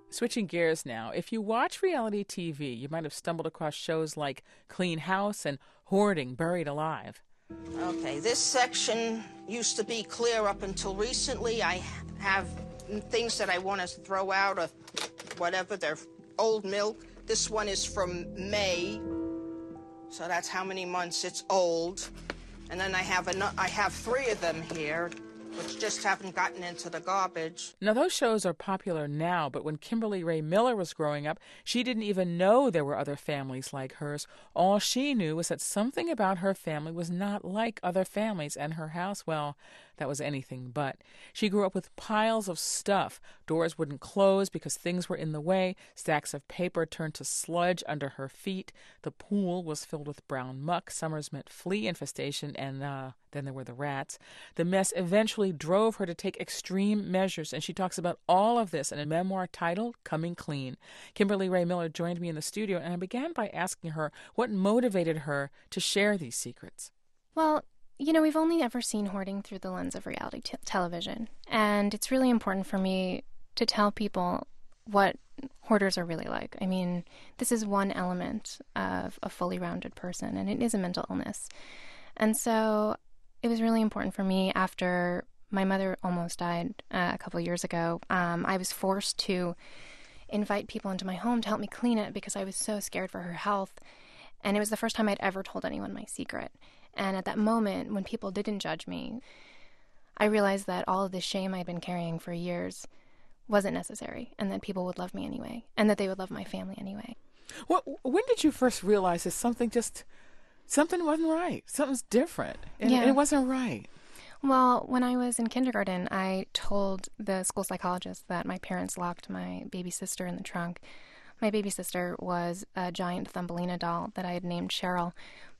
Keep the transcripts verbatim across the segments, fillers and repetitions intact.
Switching gears now, if you watch reality T V, you might have stumbled across shows like Clean House and Hoarding Buried Alive. Okay, this section used to be clear up until recently. I have things that I want to throw out of whatever, they're old milk. This one is from May, so that's how many months it's old. And then I have an- I have three of them here, which just haven't gotten into the garbage. Now, those shows are popular now, but when Kimberly Ray Miller was growing up, she didn't even know there were other families like hers. All she knew was that something about her family was not like other families, and her house, well, that was anything but. She grew up with piles of stuff. Doors wouldn't close because things were in the way. Stacks of paper turned to sludge under her feet. The pool was filled with brown muck. Summers meant flea infestation, and uh, then there were the rats. The mess eventually drove her to take extreme measures, and she talks about all of this in a memoir titled Coming Clean. Kimberly Ray Miller joined me in the studio, and I began by asking her what motivated her to share these secrets. Well, you know, we've only ever seen hoarding through the lens of reality t- television, and it's really important for me to tell people what hoarders are really like. I mean, this is one element of a fully rounded person, and it is a mental illness. And so it was really important for me after my mother almost died uh, a couple of years ago. Um, I was forced to invite people into my home to help me clean it because I was so scared for her health. And it was the first time I'd ever told anyone my secret. And at that moment, when people didn't judge me, I realized that all of this shame I'd been carrying for years wasn't necessary, and that people would love me anyway, and that they would love my family anyway. Well, when did you first realize that something just, something wasn't right? Something's different, and Yeah. it wasn't right. Well, when I was in kindergarten, I told the school psychologist that my parents locked my baby sister in the trunk. My baby sister was a giant Thumbelina doll that I had named Cheryl,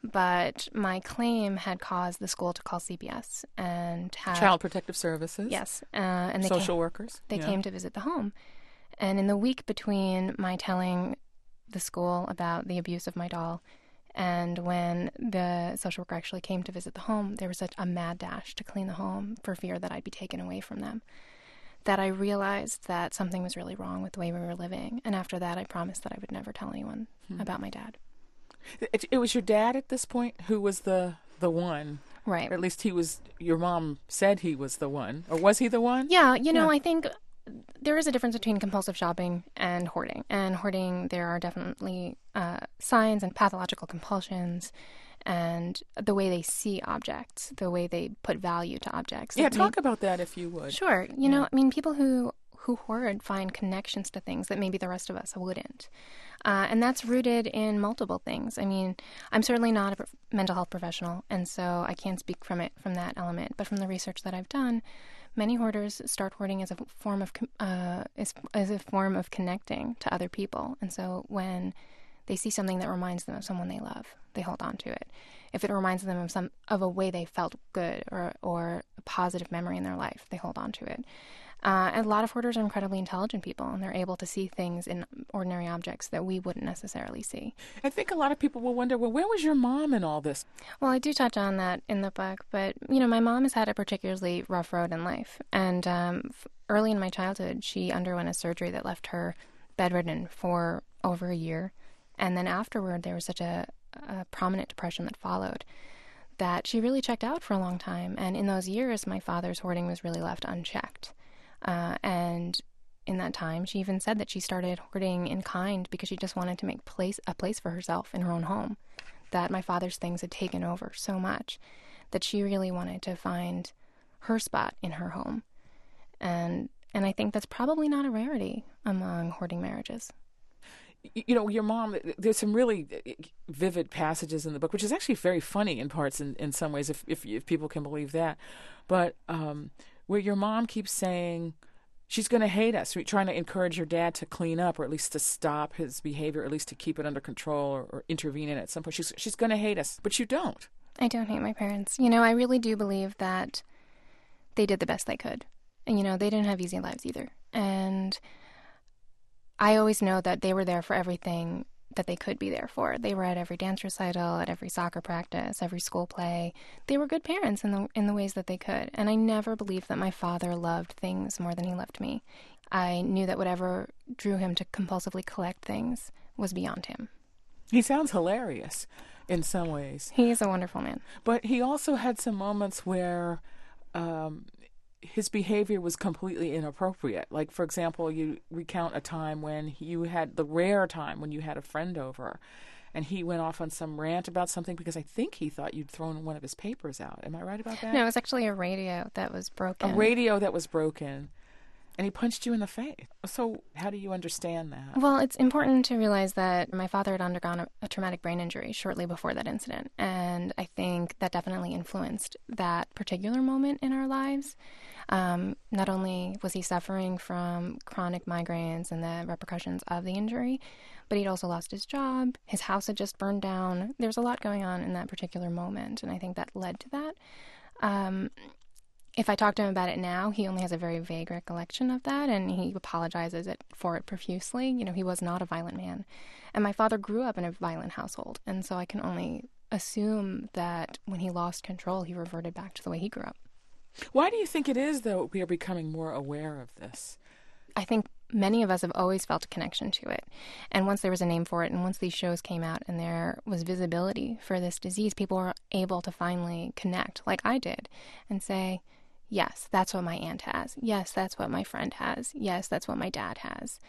but my claim had caused the school to call C P S and had Child Protective Services. Yes, uh, and they social came, workers. They yeah. came to visit the home, and in the week between my telling the school about the abuse of my doll and when the social worker actually came to visit the home, there was such a mad dash to clean the home for fear that I'd be taken away from them, that I realized that something was really wrong with the way we were living. And after that, I promised that I would never tell anyone hmm. about my dad. It, it was your dad at this point who was the, the one. Right. Or at least he was, your mom said he was the one. Or was he the one? Yeah, you know, yeah. I think there is a difference between compulsive shopping and hoarding. And hoarding, there are definitely uh, signs and pathological compulsions and the way they see objects, the way they put value to objects. Yeah, Like, talk may- about that if you would. Sure. You Yeah. know, I mean, people who, who hoard find connections to things that maybe the rest of us wouldn't. Uh, and that's rooted in multiple things. I mean, I'm certainly not a pro- mental health professional, and so I can't speak from it from that element. But from the research that I've done, many hoarders start hoarding as a form of com- uh, as, as a form of connecting to other people. And so when they see something that reminds them of someone they love, they hold on to it. If it reminds them of some of a way they felt good or or a positive memory in their life, they hold on to it. Uh, and a lot of hoarders are incredibly intelligent people, and they're able to see things in ordinary objects that we wouldn't necessarily see. I think a lot of people will wonder, well, where was your mom in all this? Well, I do touch on that in the book, but, you know, my mom has had a particularly rough road in life. And um, f- early in my childhood, she underwent a surgery that left her bedridden for over a year. And then afterward, there was such a, a prominent depression that followed that she really checked out for a long time. And in those years, my father's hoarding was really left unchecked. Uh, and in that time, she even said that she started hoarding in kind because she just wanted to make place a place for herself in her own home, that my father's things had taken over so much that she really wanted to find her spot in her home. And and I think that's probably not a rarity among hoarding marriages. You know, your mom, there's some really vivid passages in the book, which is actually very funny in parts in, in some ways, if, if if people can believe that. But um, where your mom keeps saying she's going to hate us, trying to encourage your dad to clean up or at least to stop his behavior, or at least to keep it under control or, or intervene in it at some point. She's, she's going to hate us, but you don't. I don't hate my parents. You know, I really do believe that they did the best they could. And, you know, they didn't have easy lives either. And I always know that they were there for everything that they could be there for. They were at every dance recital, at every soccer practice, every school play. They were good parents in the in the ways that they could. And I never believed that my father loved things more than he loved me. I knew that whatever drew him to compulsively collect things was beyond him. He sounds hilarious in some ways. He is a wonderful man. But he also had some moments where um, his behavior was completely inappropriate. Like, for example, you recount a time when you had, the rare time when you had a friend over, and he went off on some rant about something because I think he thought you'd thrown one of his papers out. Am I right about that? No, it was actually a radio that was broken. A radio that was broken. And he punched you in the face. So how do you understand that? Well, it's important to realize that my father had undergone a, a traumatic brain injury shortly before that incident. And I think that definitely influenced that particular moment in our lives. Um, not only was he suffering from chronic migraines and the repercussions of the injury, but he'd also lost his job. His house had just burned down. There was a lot going on in that particular moment, and I think that led to that. Um, if I talk to him about it now, he only has a very vague recollection of that, and he apologizes it, for it profusely. You know, he was not a violent man. And my father grew up in a violent household, and so I can only assume that when he lost control, he reverted back to the way he grew up. Why do you think it is, though, we are becoming more aware of this? I think many of us have always felt a connection to it. And once there was a name for it, and once these shows came out and there was visibility for this disease, people were able to finally connect, like I did, and say, yes, that's what my aunt has. Yes, that's what my friend has. Yes, that's what my dad has.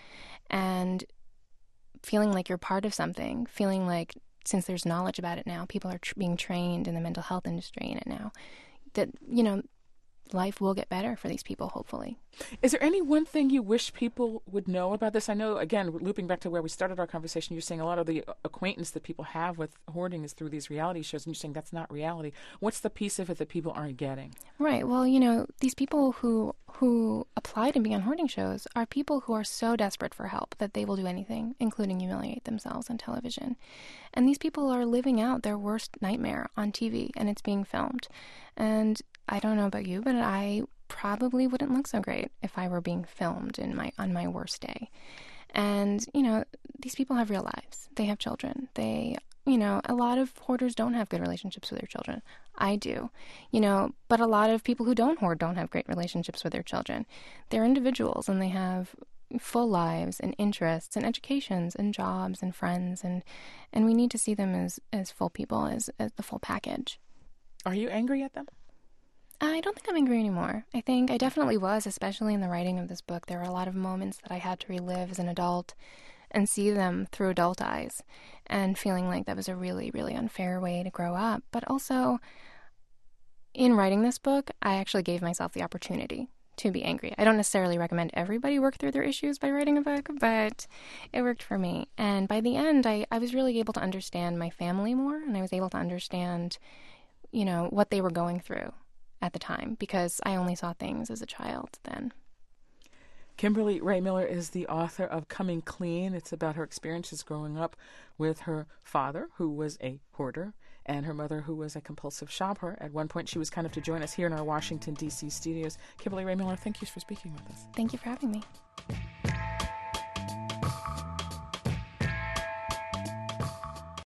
And feeling like you're part of something, feeling like since there's knowledge about it now, people are tr- being trained in the mental health industry in it now, that, you know, life will get better for these people, hopefully. Is there any one thing you wish people would know about this? I know, again, looping back to where we started our conversation, you're saying a lot of the acquaintance that people have with hoarding is through these reality shows, and you're saying that's not reality. What's the piece of it that people aren't getting? Right. Well, you know, these people who who apply to be on hoarding shows are people who are so desperate for help that they will do anything, including humiliate themselves on television. And these people are living out their worst nightmare on T V, and it's being filmed. And I don't know about you, but I probably wouldn't look so great if I were being filmed in my on my worst day. And, you know, these people have real lives. They have children. They, you know, a lot of hoarders don't have good relationships with their children. I do, you know, but a lot of people who don't hoard don't have great relationships with their children. They're individuals, and they have full lives and interests and educations and jobs and friends, and and we need to see them as, as full people, as, as the full package. Are you angry at them? I don't think I'm angry anymore. I think I definitely was, especially in the writing of this book. There were a lot of moments that I had to relive as an adult and see them through adult eyes, and feeling like that was a really, really unfair way to grow up. But also, in writing this book, I actually gave myself the opportunity to be angry. I don't necessarily recommend everybody work through their issues by writing a book, but it worked for me. And by the end, I, I was really able to understand my family more, and I was able to understand, you know, what they were going through at the time, because I only saw things as a child then. Kimberly Rae Miller is the author of Coming Clean. It's about her experiences growing up with her father, who was a hoarder, and her mother, who was a compulsive shopper. At one point, she was kind of to join us here in our Washington, D C studios. Kimberly Rae Miller, thank you for speaking with us. Thank you for having me.